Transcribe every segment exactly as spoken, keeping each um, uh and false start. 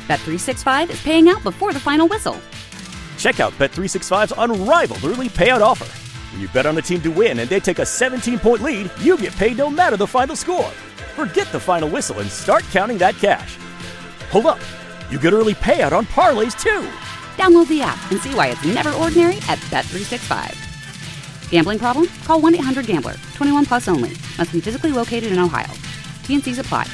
Bet three sixty-five is paying out before the final whistle. Check out Bet three sixty-five's unrivaled early payout offer. When you bet on a team to win and they take a seventeen-point lead, you get paid no matter the final score. Forget the final whistle and start counting that cash. Hold up. You get early payout on parlays, too. Download the app and see why it's never ordinary at Bet three sixty-five. Gambling problem? Call one eight hundred gambler. twenty-one plus only. Must be physically located in Ohio. T and C's apply.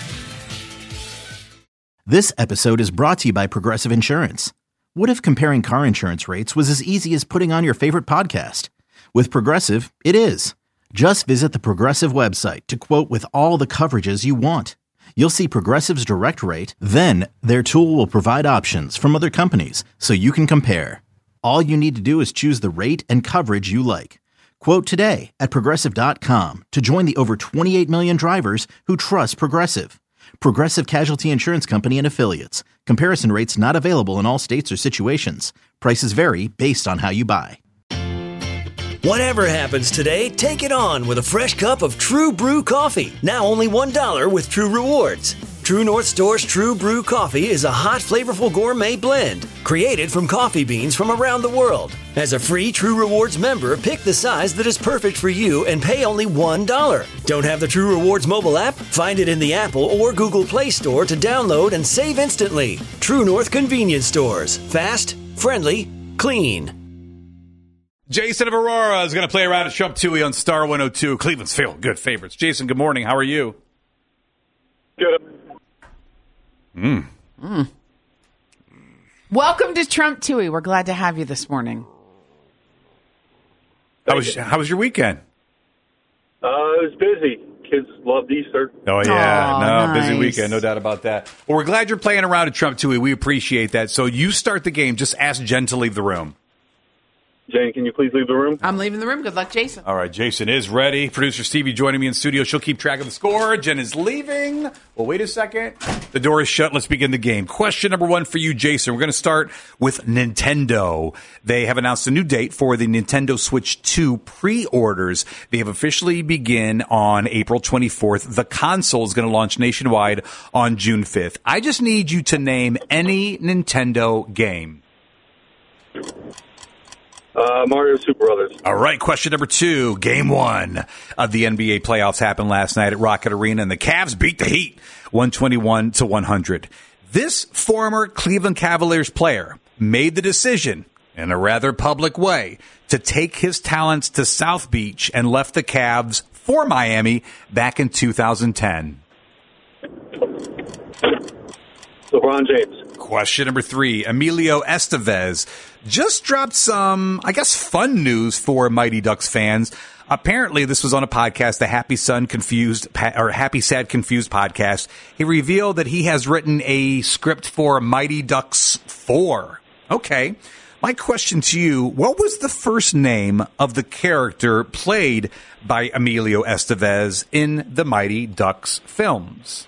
This episode is brought to you by Progressive Insurance. What if comparing car insurance rates was as easy as putting on your favorite podcast? With Progressive, it is. Just visit the Progressive website to quote with all the coverages you want. You'll see Progressive's direct rate, then their tool will provide options from other companies so you can compare. All you need to do is choose the rate and coverage you like. Quote today at Progressive dot com to join the over twenty-eight million drivers who trust Progressive. Progressive Casualty Insurance Company and Affiliates. Comparison rates not available in all states or situations. Prices vary based on how you buy. Whatever happens today, take it on with a fresh cup of True Brew coffee. Now only one dollar with True Rewards. True North Store's True Brew coffee is a hot, flavorful gourmet blend created from coffee beans from around the world. As a free True Rewards member, pick the size that is perfect for you and pay only one dollar. Don't have the True Rewards mobile app? Find it in the Apple or Google Play Store to download and save instantly. True North Convenience Stores. Fast, friendly, clean. Jason of Aurora is going to play around at Trump Tui on Star one oh two, Cleveland's feel good favorites. Jason, good morning. How are you? Good. Mm. Mm. Welcome to Trump Tui. We're glad to have you this morning. How was, how was your weekend? Uh, it was busy. Kids loved Easter. Oh, yeah. Oh, no, nice. busy weekend. No doubt about that. Well, we're glad you're playing around at Trump Tui. We appreciate that. So you start the game. Just ask Jen to leave the room. Jane, can you please leave the room? I'm leaving the room. Good luck, Jason. All right, Jason is ready. Producer Stevie joining me in studio. She'll keep track of the score. Jen is leaving. Well, wait a second. The door is shut. Let's begin the game. Question number one for you, Jason. We're going to start with Nintendo. They have announced a new date for the Nintendo Switch two pre-orders. They have officially begin on April twenty-fourth. The console is going to launch nationwide on June fifth. I just need you to name any Nintendo game. Uh, Mario Super Brothers. All right, question number two. Game one of the N B A playoffs happened last night at Rocket Arena, and the Cavs beat the Heat one twenty-one to one hundred. This former Cleveland Cavaliers player made the decision, in a rather public way, to take his talents to South Beach and left the Cavs for Miami back in two thousand ten. LeBron James. Question number three. Emilio Estevez just dropped some, I guess, fun news for Mighty Ducks fans. Apparently, this was on a podcast, the Happy Son Confused, or Happy Sad Confused podcast. He revealed that he has written a script for Mighty Ducks four. Okay. My question to you, what was the first name of the character played by Emilio Estevez in the Mighty Ducks films?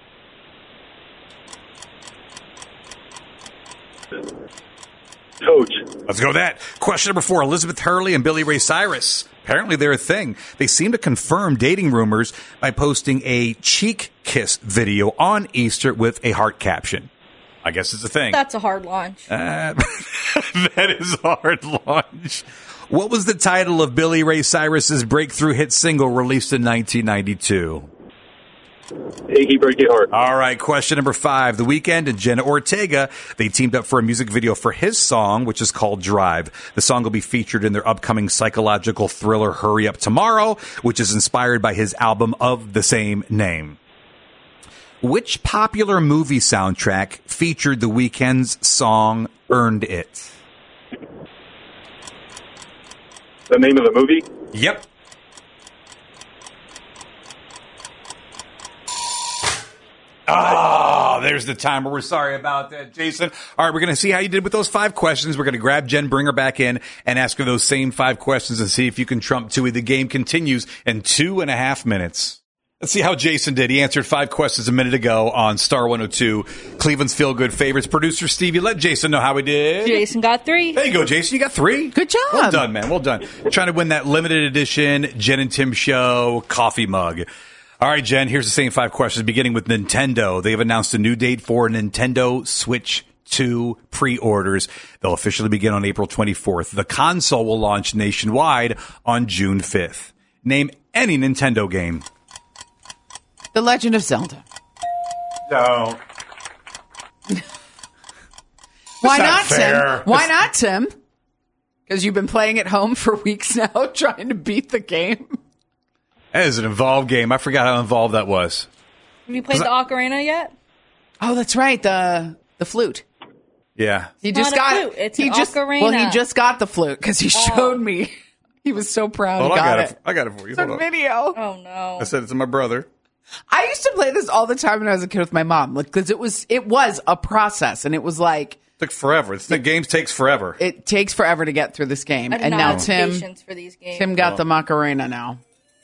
Coach. Let's go with that. Question number four. Elizabeth Hurley and Billy Ray Cyrus. Apparently they're a thing. They seem to confirm dating rumors by posting a cheek kiss video on Easter with a heart caption. I guess it's a thing. That's a hard launch. Uh, that is a hard launch. What was the title of Billy Ray Cyrus's breakthrough hit single released in nineteen ninety-two? Achy Breaky Heart. All right, question number five. The Weeknd and Jenna Ortega, they teamed up for a music video for his song, which is called Drive. The song will be featured in their upcoming psychological thriller Hurry Up Tomorrow, which is inspired by his album of the same name. Which popular movie soundtrack featured The Weeknd's song Earned It? The name of the movie? Yep. Oh, there's the timer. We're sorry about that, Jason. All right, we're going to see how you did with those five questions. We're going to grab Jen, bring her back in, and ask her those same five questions and see if you can trump Tui. The game continues in two and a half minutes. Let's see how Jason did. He answered five questions a minute ago on Star one oh two, Cleveland's feel-good favorites. Producer Stevie, let Jason know how he did. Jason got three. There you go, Jason. You got three. Good job. Well done, man. Well done. Trying to win that limited edition Jen and Tim Show coffee mug. All right, Jen, here's the same five questions, beginning with Nintendo. They've announced a new date for Nintendo Switch two pre-orders. They'll officially begin on April twenty-fourth. The console will launch nationwide on June fifth. Name any Nintendo game. The Legend of Zelda. No. Why not not, fair. Tim? Why not, Tim? Because you've been playing at home for weeks now, trying to beat the game. That is an involved game. I forgot how involved that was. Have you played the I- Ocarina yet? Oh, that's right. The the flute. Yeah. He It's just not a got flute. It's he an just ocarina. well, he just got the flute because he showed me. He was so proud. Hold he on, I got, got it. it. I got it for you. It's a Hold on. video. Oh no! I said it to my brother. I used to play this all the time when I was a kid with my mom, like because it was it was a process, and it was like It took forever. It's, the game takes forever. it takes forever to get through this game. I do And not now have Tim patience for these games. Tim got the Macarena now.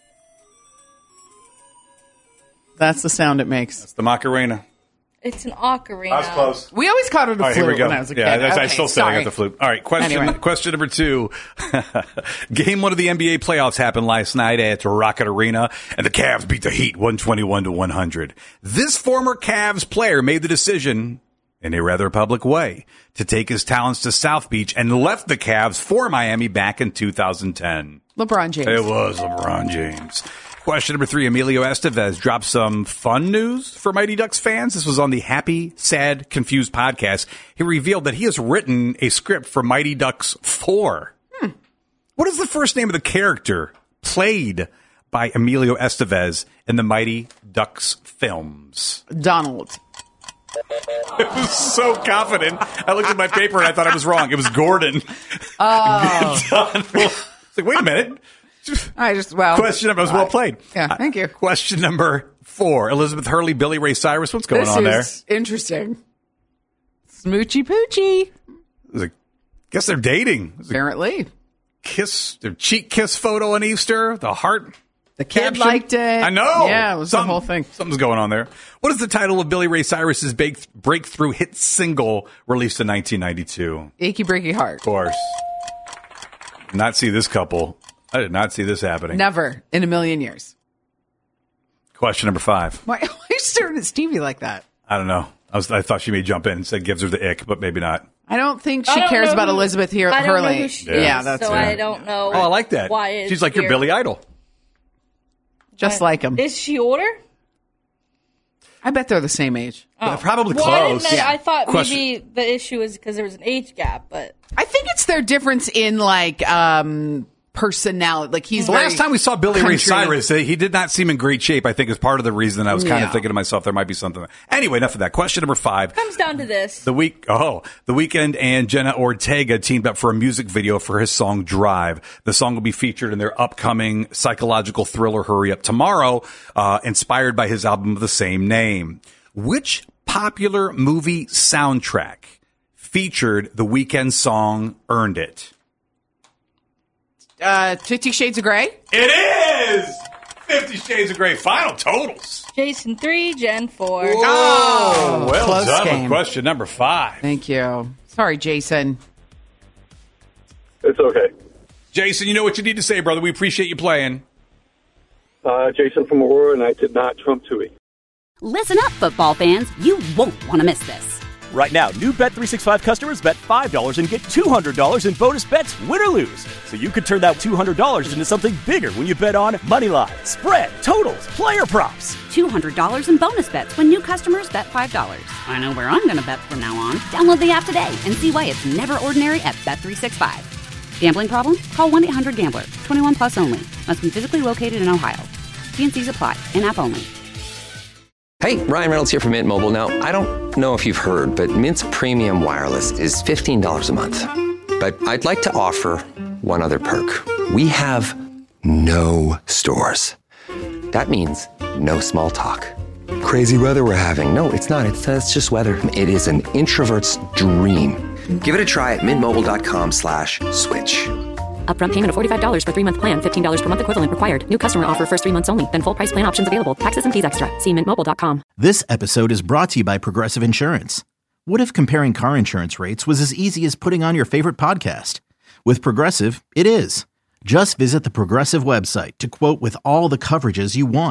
That's the sound it makes. It's the Macarena. It's an ocarina. We always called it a All right, here flute we go. when I was a yeah, kid. that's, I Okay, still say I sorry. got the flute. All right, question Anyway. question number two. Game one of the N B A playoffs happened last night at Rocket Arena, and the Cavs beat the Heat one twenty-one to one hundred. This former Cavs player made the decision, in a rather public way, to take his talents to South Beach and left the Cavs for Miami back in two thousand ten. LeBron James. It was LeBron James. Question number three. Emilio Estevez dropped some fun news for Mighty Ducks fans. This was on the Happy, Sad, Confused podcast. He revealed that he has written a script for Mighty Ducks four. Hmm. What is the first name of the character played by Emilio Estevez in the Mighty Ducks films? Donald. I was so confident. I looked at my paper and I thought I was wrong. It was Gordon. Oh. Donald. It's like, wait a minute. I just, well. Question number, it was well played. Yeah, thank you. Question number four. Elizabeth Hurley, Billy Ray Cyrus. What's going this on there? is interesting. Smoochy poochie. It was a, guess they're dating. It was a Apparently. kiss, their cheek kiss photo on Easter. The heart. The kid caption. liked it. I know. Yeah, it was Something- the whole thing. Something's going on there. What is the title of Billy Ray Cyrus's big- breakthrough hit single released in nineteen ninety-two? Achy breaky heart. Of course. Did not see this couple. I did not see this happening. Never in a million years. Question number five. Why, why are you staring at Stevie like that? I don't know. I was. I thought she may jump in and said gives her the ick, but maybe not. I don't think I she don't cares know about who- Elizabeth here, I don't Hurley. know who she yeah, is, that's so it. I don't know. Oh, I like that. Why it's She's like your weird. Billy Idol. Just like him. Is she older? I bet they're the same age. Yeah, probably Well, I, didn't close. know- Yeah. I thought Question- maybe the issue is because there was an age gap, but I think it's their difference in like um personality. Like he's The very last time we saw Billy Ray country. Cyrus, uh, he did not seem in great shape. I think is part of the reason I was kind Yeah. of thinking to myself there might be something. Anyway, enough of that. Question number five. comes down to this. The week, oh, the Weeknd and Jenna Ortega teamed up for a music video for his song Drive. The song will be featured in their upcoming psychological thriller Hurry Up Tomorrow, uh, inspired by his album of the same name. Which popular movie soundtrack featured the Weeknd song Earned It? Uh, Fifty Shades of Grey. It is Fifty Shades of Grey. Final totals. Jason three, Jen four. Oh, well close done game. with question number five. Thank you. Sorry, Jason. It's okay. Jason, you know what you need to say, brother. We appreciate you playing. Uh, Jason from Aurora, and I did not trump Tui. Listen up, football fans. You won't want to miss this. Right now, new Bet three sixty-five customers bet five dollars and get two hundred dollars in bonus bets, win or lose. So you could turn that two hundred dollars into something bigger when you bet on money line, spread, totals, player props. two hundred dollars in bonus bets when new customers bet five dollars. I know where I'm going to bet from now on. Download the app today and see why it's never ordinary at Bet three sixty-five. Gambling problem? Call one eight hundred gambler. twenty-one plus only. Must be physically located in Ohio. T and C's apply. In-app only. Hey, Ryan Reynolds here from Mint Mobile. Now, I don't know if you've heard, but Mint's premium wireless is fifteen dollars a month. But I'd like to offer one other perk. We have no stores. That means no small talk. Crazy weather we're having. No, it's not. It's, uh, it's just weather. It is an introvert's dream. Give it a try at mintmobile.com slash switch. Upfront payment of forty-five dollars for three-month plan, fifteen dollars per month equivalent required. New customer offer first three months only. Then full price plan options available. Taxes and fees extra. See mint mobile dot com. This episode is brought to you by Progressive Insurance. What if comparing car insurance rates was as easy as putting on your favorite podcast? With Progressive, it is. Just visit the Progressive website to quote with all the coverages you want.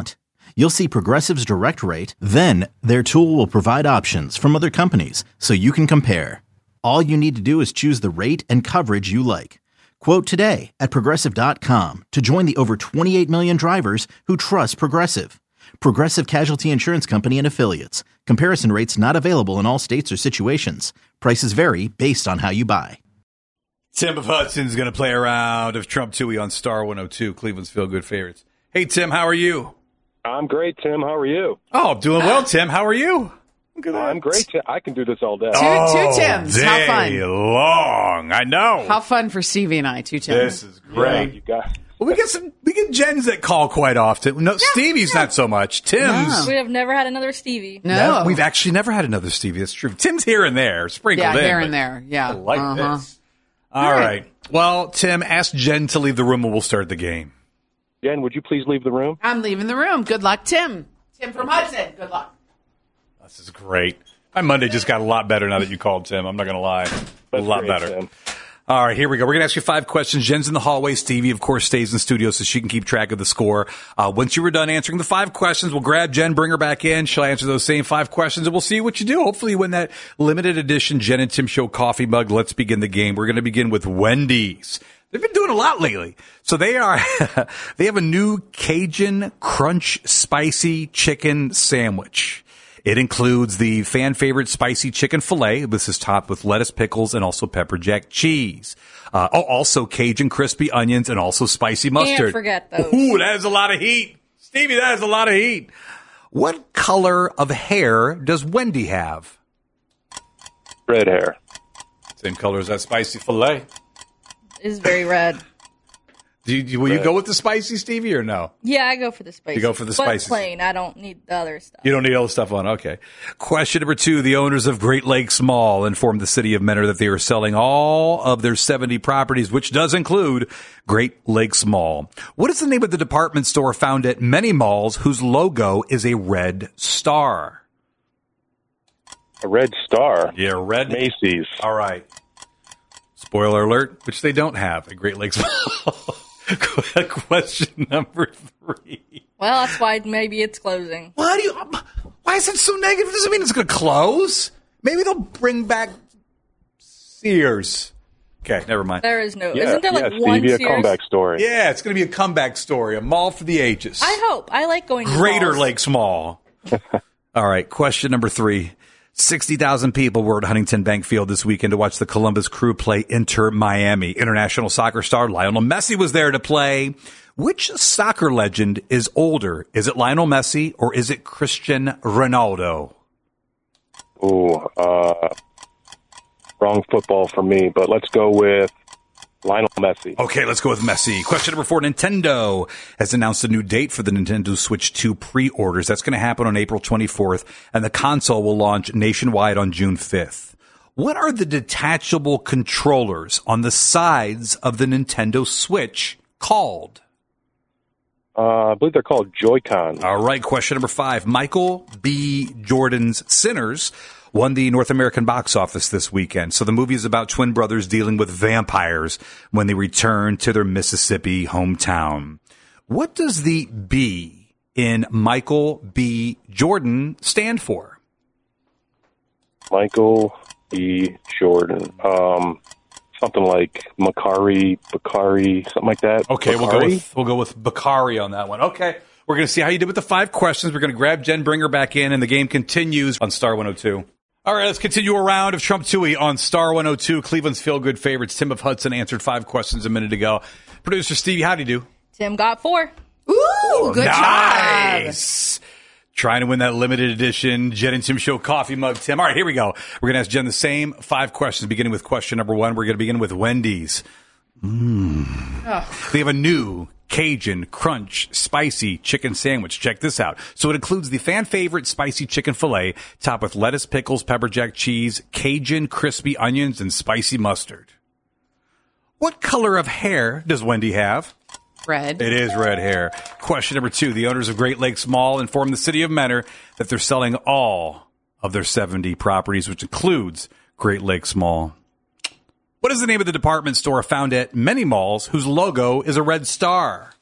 You'll see Progressive's direct rate, then their tool will provide options from other companies so you can compare. All you need to do is choose the rate and coverage you like. Quote today at Progressive dot com to join the over twenty-eight million drivers who trust Progressive. Progressive Casualty Insurance Company and Affiliates. Comparison rates not available in all states or situations. Prices vary based on how you buy. Tim of Hudson's going to play a round of Trump Toohey on Star one oh two, Cleveland's Feel Good Favorites. Hey, Tim, how are you? I'm great, Tim. How are you? Oh, doing well, Tim. How are you? I'm great, Tim. I can do this all day. Two, Oh, two Tims. How fun. day long. I know. How fun for Stevie and I, two Tims. This is great. Yeah, you got Well, we get some. We get Jens that call quite often. No, Stevie's not so much. Tim's. We have never had another Stevie. No. Nev- we've actually never had another Stevie. That's true. Tim's here and there, sprinkled Yeah, in. here but and there. Yeah. I like Uh-huh. this. All, All right. right. Well, Tim, ask Jen to leave the room and we'll start the game. Jen, would you please leave the room? I'm leaving the room. Good luck, Tim. Tim from Hudson. Good luck. This is great. My Monday just got a lot better now that you called, Tim. I'm not going to lie. a That's lot great, better. Tim. All right, here we go. We're going to ask you five questions. Jen's in the hallway. Stevie, of course, stays in the studio so she can keep track of the score. Uh, once you were done answering the five questions, we'll grab Jen, bring her back in. She'll answer those same five questions, and we'll see what you do. Hopefully you win that limited edition Jen and Tim Show coffee mug. Let's begin the game. We're going to begin with Wendy's. They've been doing a lot lately. So they are, they have a new Cajun Crunch Spicy Chicken Sandwich. It includes the fan favorite spicy chicken filet. This is topped with lettuce, pickles, and also pepper jack cheese. Uh, oh, also Cajun crispy onions and also spicy mustard. Can't forget those. Ooh, that is a lot of heat. Stevie, that is a lot of heat. What color of hair does Wendy have? Red hair. Same color as that spicy filet. Is very red. Do you, will you go with the spicy, Stevie, or no? Yeah, I go for the spicy. You go for the but spicy. plain. I don't need the other stuff. You don't need all the stuff on. Okay. Question number two. The owners of Great Lakes Mall informed the city of Mentor that they are selling all of their seventy properties, which does include Great Lakes Mall. What is the name of the department store found at many malls whose logo is a red star? A red star. Yeah, red. Macy's. All right. Spoiler alert, which they don't have at Great Lakes Mall. Question number three. Well, that's why maybe it's closing. Why do you? Why is it so negative? Doesn't mean it's going to close. Maybe they'll bring back Sears. Okay, never mind. There is no. Yeah, isn't there like yeah, one Stevie, a Sears? comeback story. Yeah, it's going to be a comeback story. A mall for the ages. I hope. I like going to Greater malls. Lakes Mall. All right, question number three. sixty thousand people were at Huntington Bank Field this weekend to watch the Columbus Crew play Inter Miami. International soccer star Lionel Messi was there to play. Which soccer legend is older? Is it Lionel Messi or is it Cristian Ronaldo? Ooh, uh, wrong football for me, but let's go with Lionel Messi. Okay, let's go with Messi. Question number four. Nintendo has announced a new date for the Nintendo Switch two pre-orders. That's going to happen on April twenty-fourth, and the console will launch nationwide on June fifth. What are the detachable controllers on the sides of the Nintendo Switch called? Uh, I believe they're called Joy-Cons. All right, question number five. Michael B. Jordan's Sinners won the North American box office this weekend. So the movie is about twin brothers dealing with vampires when they return to their Mississippi hometown. What does the B in Michael B. Jordan stand for? Michael B. Jordan. Um, something like Macari, Bakari, something like that. Okay, we'll go Bakari? with we'll go with Bakari on that one. Okay. We're going to see how you did with the five questions. We're going to grab Jen, bring her back in, and the game continues on Star one oh two. All right, let's continue a round of Trump Toohey on Star one oh two. Cleveland's feel-good favorites. Tim of Hudson answered five questions a minute ago. Producer Stevie, how'd you do? Tim got four. Ooh, good nice. job. Trying to win that limited edition Jen and Tim Show coffee mug, Tim. All right, here we go. We're going to ask Jen the same five questions, beginning with question number one. We're going to begin with Wendy's. Mm. Oh. They have a new Cajun Crunch Spicy Chicken Sandwich. Check this out. So it includes the fan favorite spicy chicken filet, topped with lettuce, pickles, pepper jack cheese, Cajun crispy onions, and spicy mustard. What color of hair does Wendy have? Red. It is red hair. Question number two. The owners of Great Lakes Mall informed the city of Mentor that they're selling all of their seventy properties, which includes Great Lakes Mall. What is the name of the department store found at many malls whose logo is a red star?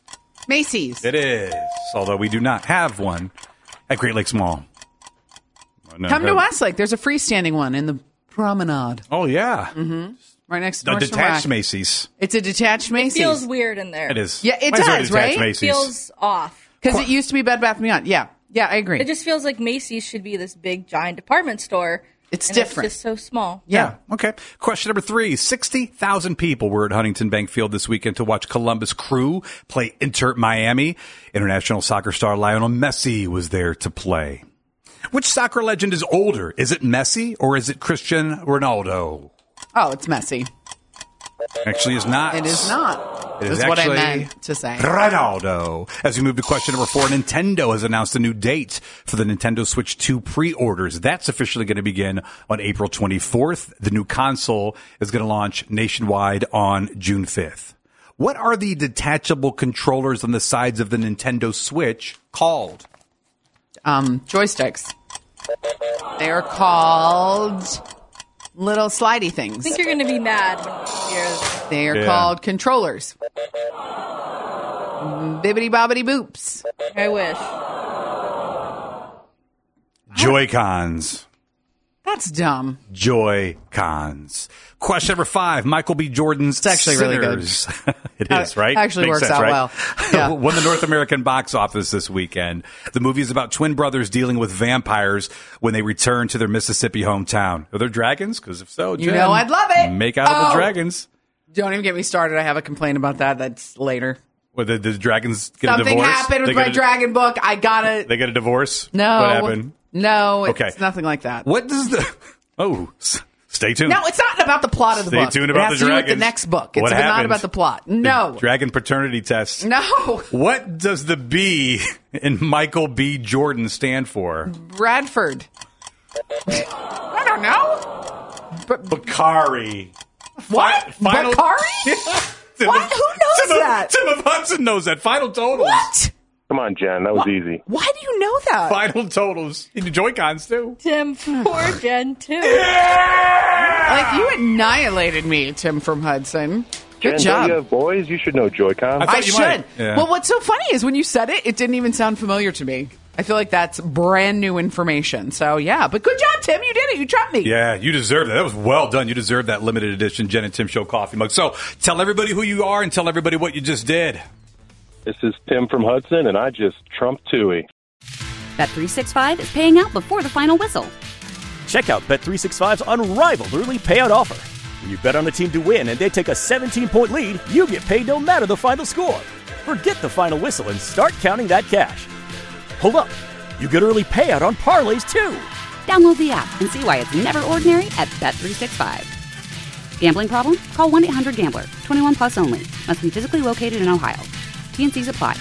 Macy's. It is, although we do not have one at Great Lakes Mall. No, Come no. to Westlake. There's a freestanding one in the promenade. Oh, yeah. Mm-hmm. Right next to A Nordstrom detached Rack. Macy's. It's a detached Macy's. It feels weird in there. It is. Yeah, it Might as well does, detached right? Macy's. It feels off. Because it used to be Bed Bath and Beyond. Yeah. Yeah, I agree. It just feels like Macy's should be this big, giant department store. It's and different. It's just so small. Yeah. Okay. Question number three. sixty thousand people were at Huntington Bank Field this weekend to watch Columbus Crew play Inter Miami. International soccer star Lionel Messi was there to play. Which soccer legend is older? Is it Messi or is it Cristiano Ronaldo? Oh, it's messy. Actually, is not. It is not. It is That's what I actually meant to say. Ronaldo. As we move to question number four, Nintendo has announced a new date for the Nintendo Switch two pre-orders. That's officially going to begin on April twenty-fourth. The new console is going to launch nationwide on June fifth. What are the detachable controllers on the sides of the Nintendo Switch called? Um, joysticks. They are called little slidey I things. think you're going to be mad when you hear this. They are Yeah. called controllers. Bibbity bobbity boops. I wish. Joy-Cons. That's dumb. Joy-Cons. Question number five, Michael B. Jordan's It's actually really good. Sinners. It Uh, is, right? actually works out well. Yeah. Won the North American box office this weekend. The movie is about twin brothers dealing with vampires when they return to their Mississippi hometown. Are there dragons? Because if so, You Jen, know I'd love it. Make out with Oh. the dragons. Don't even get me started. I have a complaint about that. That's later. Or the, the dragons get a Something divorce? happened with They my get a- dragon book. I gotta. They get a divorce? No. What happened? No, it's Okay. nothing like that. What does the... Oh, s- stay tuned. No, it's not about the plot of the Stay book. tuned it about has the to do with dragons. the next book. It's What not happened? about the plot. The No. dragon paternity test. No. What does the B in Michael B. Jordan stand for? Bradford. I don't know. But Bakari. what? Fi- final- Bakari? Tim What? of- Who knows Tim of- that? Tim of Hudson knows that. Final totals. What? Come on, Jen. That was easy. Why do you know that? Final totals. You do Joy-Cons too. Tim for Gen two. Like, you annihilated me, Tim from Hudson. Good Jen, job. don't you have boys? You should know Joy-Con. I thought I you should. might. Yeah. Well, what's so funny is when you said it, it didn't even sound familiar to me. I feel like that's brand new information. So, yeah. But good job, Tim. You did it. You trumped me. Yeah, you deserve that. That was well done. You deserve that limited edition Jen and Tim Show coffee mug. So tell everybody who you are and tell everybody what you just did. This is Tim from Hudson, and I just trumped Tui. Bet three sixty-five is paying out before the final whistle. Check out Bet three sixty-five's unrivaled early payout offer. When you bet on a team to win and they take a seventeen-point lead, you get paid no matter the final score. Forget the final whistle and start counting that cash. Hold up. You get early payout on parlays, too. Download the app and see why it's never ordinary at Bet three sixty-five. Gambling problem? Call one eight hundred gambler. twenty-one plus only. Must be physically located in Ohio. T and C's apply.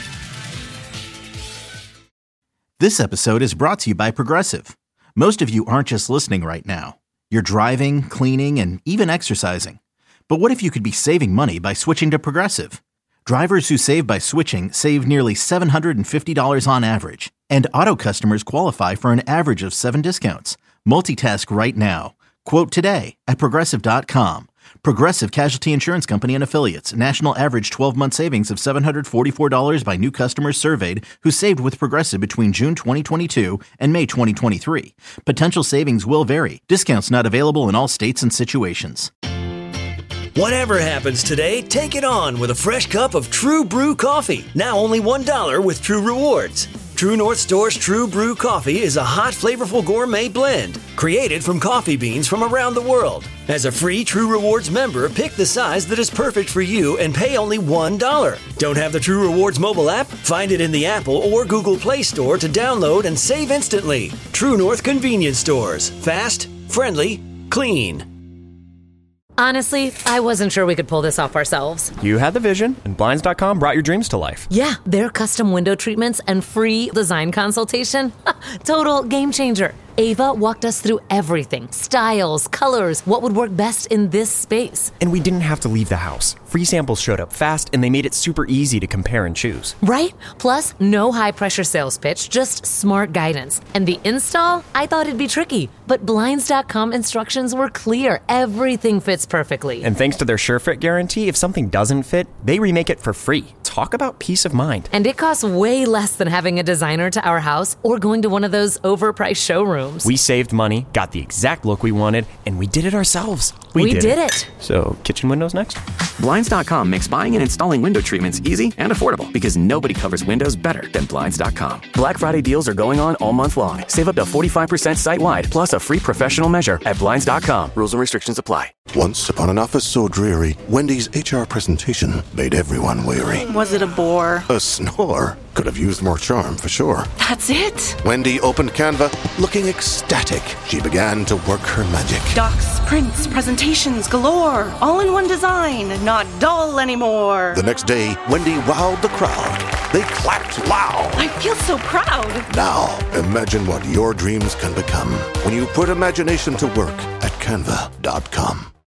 This episode is brought to you by Progressive. Most of you aren't just listening right now. You're driving, cleaning, and even exercising. But what if you could be saving money by switching to Progressive? Drivers who save by switching save nearly seven hundred fifty dollars on average. And auto customers qualify for an average of seven discounts. Multitask right now. Quote today at Progressive dot com. Progressive Casualty Insurance Company and Affiliates. National average twelve-month savings of seven hundred forty-four dollars by new customers surveyed who saved with Progressive between June twenty twenty-two and May twenty twenty-three. Potential savings will vary. Discounts not available in all states and situations. Whatever happens today, take it on with a fresh cup of True Brew coffee. Now only one dollar with True Rewards. True North Store's True Brew coffee is a hot, flavorful gourmet blend created from coffee beans from around the world. As a free True Rewards member, pick the size that is perfect for you and pay only one dollar. Don't have the True Rewards mobile app? Find it in the Apple or Google Play Store to download and save instantly. True North Convenience Stores. Fast, friendly, clean. Honestly, I wasn't sure we could pull this off ourselves. You had the vision, and Blinds dot com brought your dreams to life. Yeah, their custom window treatments and free design consultation. Total game changer. Ava walked us through everything. Styles, colors, what would work best in this space. And we didn't have to leave the house. Free samples showed up fast, and they made it super easy to compare and choose. Right? Plus, no high-pressure sales pitch, just smart guidance. And the install? I thought it'd be tricky. But Blinds dot com instructions were clear. Everything fits perfectly. And thanks to their SureFit guarantee, if something doesn't fit, they remake it for free. Talk about peace of mind. And it costs way less than having a designer to our house or going to one of those overpriced showrooms. We saved money, got the exact look we wanted, and we did it ourselves. We, we did, did it. it. So, kitchen windows next? Blinds dot com makes buying and installing window treatments easy and affordable because nobody covers windows better than Blinds dot com. Black Friday deals are going on all month long. Save up to forty-five percent site-wide, plus a free professional measure at Blinds dot com. Rules and restrictions apply. Once upon an office so dreary, Wendy's H R presentation made everyone weary. Was it a bore? A snore. Could have used more charm, for sure. That's it. Wendy opened Canva, looking ecstatic. She began to work her magic. Docs, prints, presentations galore. All in one design, not dull anymore. The next day, Wendy wowed the crowd. They clapped loud. I feel so proud. Now, imagine what your dreams can become when you put imagination to work at canva dot com.